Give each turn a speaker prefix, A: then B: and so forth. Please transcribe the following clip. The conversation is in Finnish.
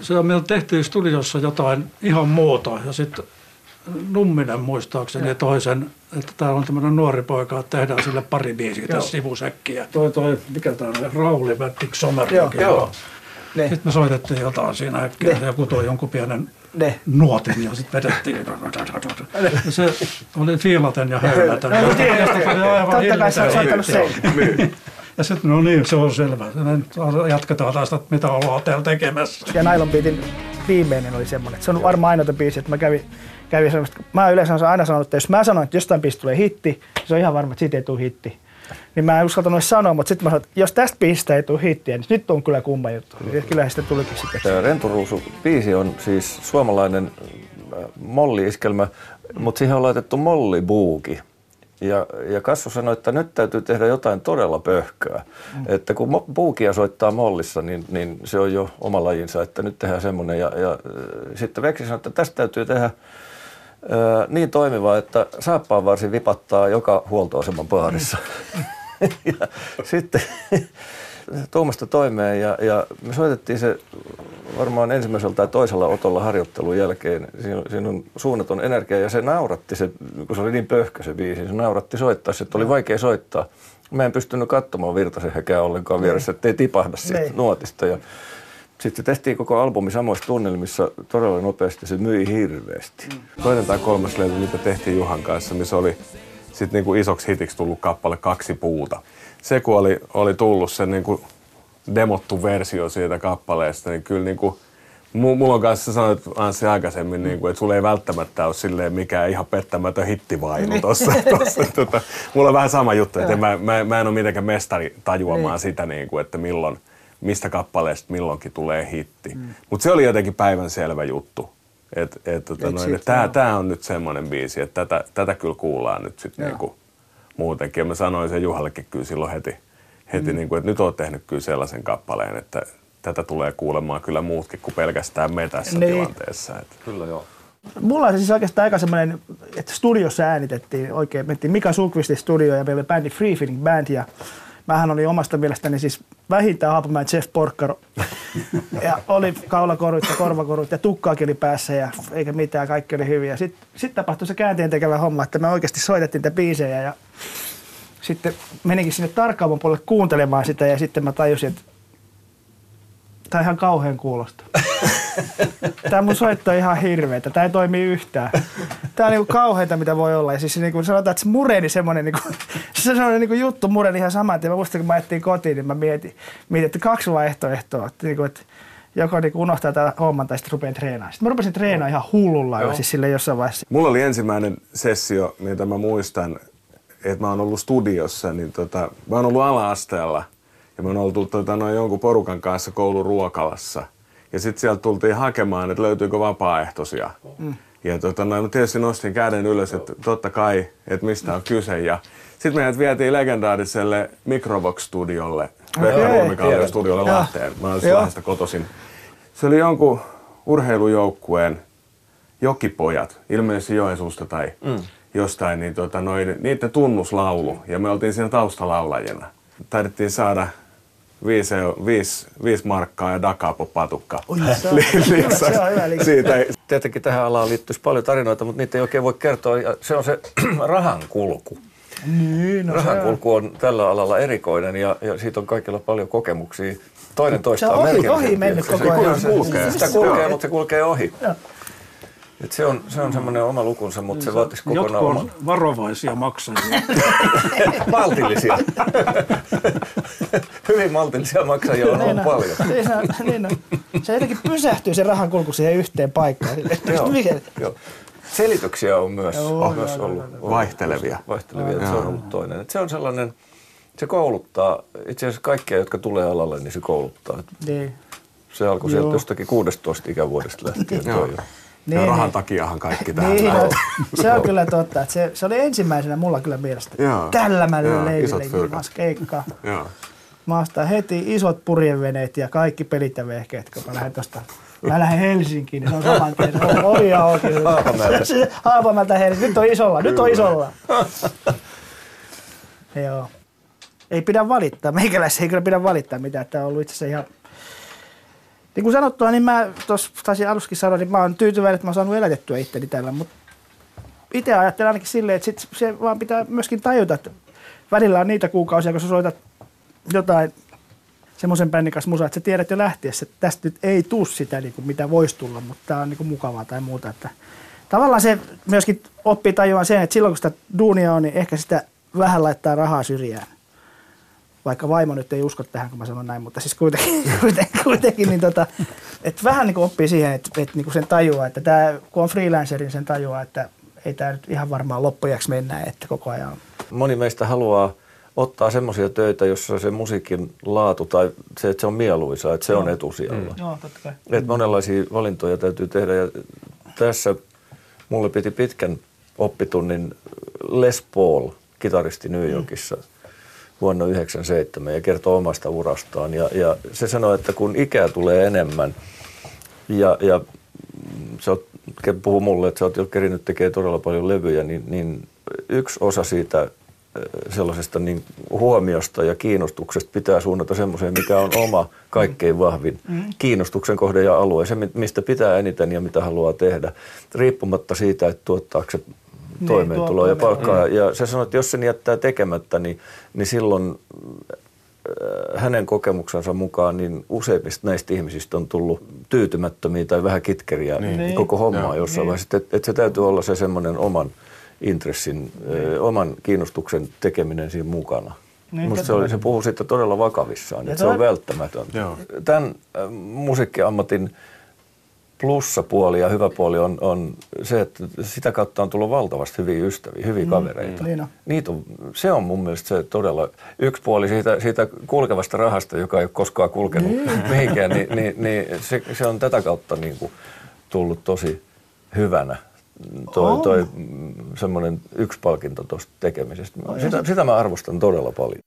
A: me tehtiin studiossa jotain ihan muuta ja sitten Numminen muistaakseni toisen, että täällä on tämmöinen nuori poika, että tehdään sille pari biisiä tässä sivusekkiä. Mikä tää on, Rauli Vettik Sommer.
B: Joo.
A: Sitten me soitettiin jotain siinä äkkiä, joku toi jonkun pienen nuotin ja sitten vedettiin. Ja se oli fiilaten ja höyläten.
C: Totta kai sä oot soittanut sen.
A: Ja sitten no niin, se on selvä. Jatketaan taas, että mitä ollaan täällä tekemässä.
C: Ja Nylon Beatin viimeinen oli semmoinen, että se on varmaan ainoa biisi, että mä kävin semmoista. Mä yleensä aina sanonut, että jos mä sanon, että jostain biisistä tulee hitti, se on ihan varma, että siitä ei tule hitti. Niin mä en uskaltanut edes sanoa, mutta sitten mä sanoin, että jos tästä biisistä ei tule hittiä, niin nyt on kyllä kumma juttu. Ja kyllähän sitä tulikin sitten.
B: Renturuusu-biisi on siis suomalainen molli-iskelmä, mutta siihen on laitettu mollibuuki. Ja Kassu sanoi, että nyt täytyy tehdä jotain todella pöhköä. Että kun buukia soittaa mollissa, niin se on jo oma lajinsa, että nyt tehdään semmoinen. Ja sitten Veksi sanoi, että tästä täytyy tehdä niin toimiva, että saappaanvarsi vipattaa joka huoltoaseman baarissa. Ja sitten tuumasta toimeen ja me soitettiin se varmaan ensimmäisellä tai toisella otolla harjoittelun jälkeen. Siinä on suunnaton energia ja se nauratti, kun se oli niin pöhkö se biisi, se nauratti soittaa, että oli vaikea soittaa. Mä en pystynyt katsomaan Virtasen häkää ollenkaan vieressä, ettei tipahda siitä nuotista. Ja sitten tehtiin koko albumi samoissa tunnelmissa todella nopeasti, se myi hirveästi.
D: Toinen tai kolmas levy, mitä tehtiin Juhan kanssa, missä oli sitten niinku isoksi hitiksi tullut kappale 2 puuta. Se kun oli tullut se niinku demottu versio siitä kappaleesta, niin kyllä niinku, mulla on kanssa sanoit Anssi aikaisemmin, niinku, että sulla ei välttämättä ole silleen mikään ihan pettämätön hittivailu tossa. Mulla on vähän sama juttu, että mä en ole mitenkään mestari tajuamaan sitä, niinku, että mistä kappaleesta milloinkin tulee hitti. Mutta se oli jotenkin päivänselvä juttu. Tää on nyt semmoinen biisi, että tätä kyllä kuullaan nyt sitten niinku muutenkin. Ja mä sanoin sen Juhallekin kyllä silloin heti niinku, että nyt oot tehnyt kyllä sellaisen kappaleen, että tätä tulee kuulemaan kyllä muutkin kuin pelkästään me tässä tilanteessa.
B: Kyllä joo.
C: Mulla on siis oikeastaan aika semmoinen, että studiossa äänitettiin oikein. Mentiin Mika Sundqvistin studio ja meillä oli bändi Free Feeling Band ja mähän oli omasta mielestäni siis vähintään Haapamäen Jeff Porcaro. Ja oli kaulakorut ja korvakorut ja tukkaakin oli päässä ja eikä mitään, kaikki oli hyviä. Sitten tapahtui se käänteen tekevä homma, että me oikeasti soitettiin niitä biisejä ja sitten meninkin sinne Tarkkaamon puolelle kuuntelemaan sitä ja sitten mä tajusin, että tää on ihan kauhean kuulosta. Tää mun soitto on ihan hirveetä, tää ei toimi yhtään. Tää on niinku kauheita mitä voi olla ja siis niinku sanotaan, että se mureni semmonen niinku juttu mureni ihan saman tien. Mä muistan kun mä ettiin kotiin, niin mä mietin että 2 vaihtoehtoa, että joko niinku unohtaa tämän homman tai sitten rupean treenaamaan. Sitten mä rupesin treenaamaan ihan hullulla siis sille jossain vaiheessa.
D: Mulla oli ensimmäinen sessio, mitä mä muistan, että mä oon ollut studiossa, niin mä oon ollut ala-asteella ja mä oon ollut jonkun porukan kanssa koulun ruokalassa. Ja sitten sieltä tultiin hakemaan, että löytyykö vapaaehtoisia. Ja mä tietysti nostin käden ylös, että totta kai, että mistä on kyse. Ja sitten meidät vietiin legendaariselle Microvox-studiolle, Pekka Nurmikallion studiolle Lahteen. Mä olen Lahdesta kotoisin. Se oli jonkun urheilujoukkueen Jokipojat, ilmeisesti Joensuusta tai jostain, niin niiden tunnuslaulu. Ja me oltiin siinä taustalaulajina. Taidettiin saada 5 markkaa ja Dakapo-patukka siitä.
B: Tietenkin tähän alaan liittyisi paljon tarinoita, mutta niitä ei oikein voi kertoa. Ja se on se rahankulku. Rahankulku on tällä alalla erikoinen ja siitä on kaikilla paljon kokemuksia. Toinen toista on merkillisempi.
C: Ohi mennyt koko ajan.
B: Sitä kulkee, mutta se kulkee ohi. Et se on semmoinen oma lukunsa, mutta se vaatisi kokonaan oma.
A: Jotkut on varovaisia maksajia.
B: Maltillisia. Hyvin maltillisia maksajia on paljon.
C: Se jotenkin pysähtyy se rahan kulku siihen yhteen paikkaan.
B: Joo. Selityksiä on myös ollut
D: vaihtelevia.
B: Se on ollut toinen. Et se on sellainen, se kouluttaa, itse asiassa kaikkia, jotka tulee alalle, niin se kouluttaa. Se alkoi sieltä jostakin 16 ikävuodesta lähtien.
D: Ja rahan takiahan kaikki tähän
C: se on kyllä totta. Että se oli ensimmäisenä mulla kyllä mielestä. Källämällä leiville keikkaa. Mä ostan heti isot purjeveneet ja kaikki pelit ja vehkeet, kun mä lähden Helsinkiin, niin se on saman tien. Se on ovi ja auki. Haapamäeltä Helsinkiin. Nyt on isolla. Joo. Ei pidä valittaa. Meikäläisiä ei kyllä pidä valittaa mitään. Tämä on ollut itse asiassa Niin kuin sanottua, niin mä tuossa taisin aluskin sanoa, niin mä oon tyytyväinen, että mä oon saanut elätettyä itteni tällä, mutta itse ajattelen ainakin silleen, että se vaan pitää myöskin tajuta, että välillä on niitä kuukausia, kun sä soitat jotain semmoisen bändin kanssa musaa, että sä tiedät jo lähtiessä, että tästä nyt ei tuu sitä, niin kuin mitä voisi tulla, mutta tää on niin kuin mukavaa tai muuta. Että tavallaan se myöskin oppii tajuaan sen, että silloin kun sitä duunia on, niin ehkä sitä vähän laittaa rahaa syrjään. Vaikka vaimo nyt ei usko tähän, kun mä sanon näin, mutta siis kuitenkin niin että vähän niin kuin oppii siihen, että niin kuin sen tajuaa, että tämä, kun on freelancerin, sen tajuaa, että ei tämä nyt ihan varmaan loppujaksi mennä, että koko ajan on.
B: Moni meistä haluaa ottaa semmoisia töitä, jossa se musiikin laatu tai se, että se on mieluisaa, että se on etusijalla.
C: Joo, totta kai.
B: Että monenlaisia valintoja täytyy tehdä ja tässä mulle piti pitkän oppitunnin Les Paul, kitaristi New Yorkissa vuonna 1997 ja kertoo omasta urastaan. Ja se sanoi, että kun ikää tulee enemmän ja sä puhuu mulle, että sä oot jo kerinyt tekemään todella paljon levyjä, niin yksi osa siitä sellaisesta niin huomiosta ja kiinnostuksesta pitää suunnata semmoiseen, mikä on oma kaikkein vahvin kiinnostuksen kohde ja alue. Se, mistä pitää eniten ja mitä haluaa tehdä, riippumatta siitä, että tuottaako se toimeentuloa ja palkkaa. Ja se sanoo, että jos sen jättää tekemättä, niin silloin hänen kokemuksensa mukaan niin useimmista näistä ihmisistä on tullut tyytymättömiä tai vähän kitkeriä koko hommaa jossain vaiheessa. Että se täytyy olla se semmoinen oman intressin, oman kiinnostuksen tekeminen siinä mukana. Minusta se puhuu siitä todella vakavissaan, että se on välttämätöntä. Joo. Tämän musiikkiammatin plussapuoli ja hyvä puoli on se, että sitä kautta on tullut valtavasti hyviä ystäviä, hyviä kavereita. Se on mun mielestä se todella yksi puoli siitä kulkevasta rahasta, joka ei ole koskaan kulkenut mihinkään, niin se on tätä kautta niin kuin tullut tosi hyvänä. Toi semmoinen yksi palkinto tuosta tekemisestä. Sitä mä arvostan todella paljon.